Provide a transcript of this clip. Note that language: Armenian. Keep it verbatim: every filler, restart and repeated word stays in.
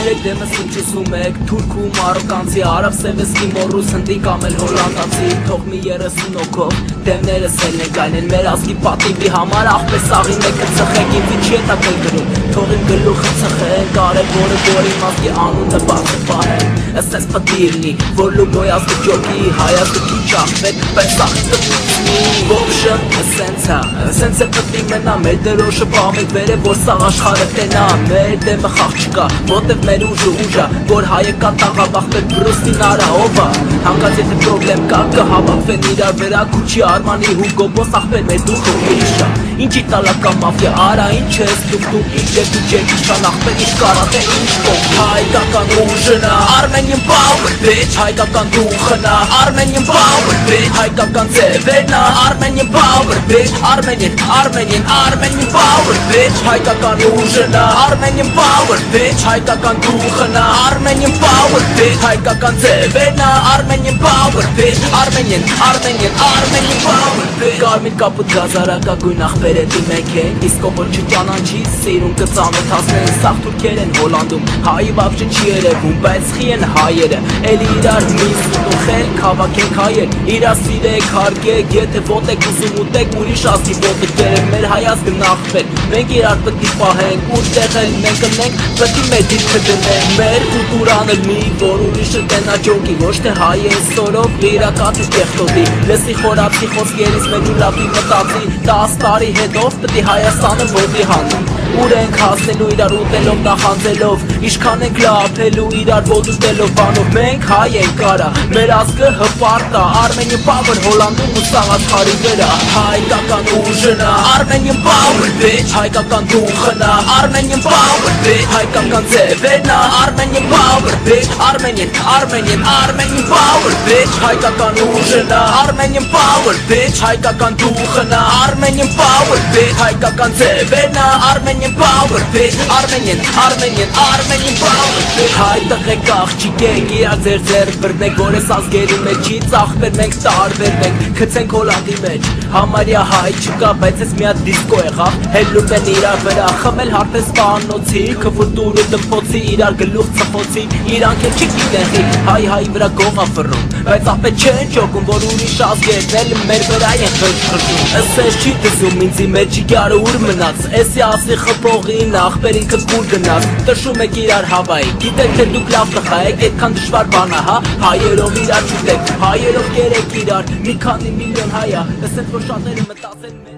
երեք դեմս ընջուսում եք թուրք ու մարոկանցի, արաբ սևեսկի մորուս հնդի կամ էլ հոլանդացի, թող մի երեսուն օքով դեմներս էլ նեկայնեն մեր ազգի պատիվի համար, աղպես աղին եկը ծխեք, ինձ չի հետաքել գրում, թող իմ գլուխը ծխեն, կարևորը որ իմ ազգի անունը բացը պահեն, ըսես պտիլնի, որ լուգոյ ազգի ջոկի, հայ ազգի քիչ աղվեք, պես աղի տպիցնի, ողշը սենց հա, սենց է պտի մենա, մեր դրոշը պամեք վեր է, որ սաղ աշխարը տենա, մեր դեմը խաղ չկա, ոտև մեր ուժը ուժա, որ հայը կա տաղավախվեր բրուստին արա ովա, հանգած եթե պրոբլեմ կա, կհավակվեն իրար վրա, քուչի արմանի հուգո, բոս աղբեր մեր դուխը ուրիշա, ինչի տալակա մավյա, արա ինչ ես դուք դուք ինչ դե դու ջեք, ինչքան աղբեր, ինչ կարատ է, ինչ կոք, հայկական ուժնա, Armenian power, bitch, հայկական դուխնա, Armenian power, bitch, հայկական ձևերնա, Armenian power, bitch, Armenian, Armenian, Armenian power, bitch, հայկական ուժնա, Armenian power, bitch, հայկական դուխնա, Armenian power, bitch, հայկական ձևերնա, Armenian power, bitch, Armenian, Armenian, Armenian power, bitch, կարմիր կապուտ գազարակագույն աղբեր է դիմեք են, իսկ ով որ չճանաչի, սիրուն կծանոթացնեն, սաղ թուրքեր են Հոլանդում, հայի բավջը չի երևում, բայց խի են հայերը, էլի իրար միս ուտուխել, կավակենք հայեր, իրար սիրեք, հարգեք, եթե ոտեք ուզում ուտեք, ուրիշ ազգի ոտեք դերեք, մեր հայազգը նախվել, մենք իրար պտի պահենք, ուր տեղել մենք ընենք, պտի մեր դիրքը դնենք, մեր կուտուրան էլ մի, որ ուրիշը տենա ջոկի, ոչ թե հայ է սորով, լիրակատի կեղտոտի, լսի խորացի խոսքերից մեր ու լապի մտածի, տաս տարի հետով պտի Հայաստանը ոտի հանի, ուր ենք հասնելու իրար ուտելով նախանձելով, իշքան ենք լապելու իրար ոտուտելով բանով, մենք հայ ենք կարա, մեր ազգը հպարտա, Armenian power Հոլանդում ու սաղ աշխարհի վրա, հայկական ուժնա, Armenian power bitch, հայկական դուխնա, Armenian power bitch, հայկական ձևերնա, Armenian power bitch, Armenian, Armenian, Armenian power bitch, հայկական ուժնա, Armenian power bitch, հայկական դուխնա, Armenian power bitch, հայկական ձևերնա, Armenian power bitch, Armenian, Armenian, Armenian power bitch, հայ տղեկ աղջիկեք, իրար ձեր ձեր բրնեք, որ ես ազգերի մեջից աղբեր մենք տարբեր ենք, քցենք Հոլանդի մեջ, համարյա հայ չկա, բայց ես մի հատ դիսկո եղավ, հելում են իրար վրա, խմել հարպես պանոցի, քվտուրը դմփոցի, իրար գլուխ ծխոցի, իրանք էլ չի գիտենի, հայ հայի վրա գողա ֆռում, բայց աղբեր չեն ճոկում, որ ուրիշ ազգերն էլ մեր վրա են խրճխրճում, ըսես չի դզում ինձի մեջ իգարը ուր մնաց, էսի ասի խպողին աղբեր ինքը կուր գնաց, տշում եք իրար հավայի, գիտեք թե դուք լավ տղա եք, այդքան դժվար բան ա, հա, հայերով իրար չուտեք, հայերով կերեք իրար, մի քանի միլիոն հայա, ըստ որ շատերը մտածեն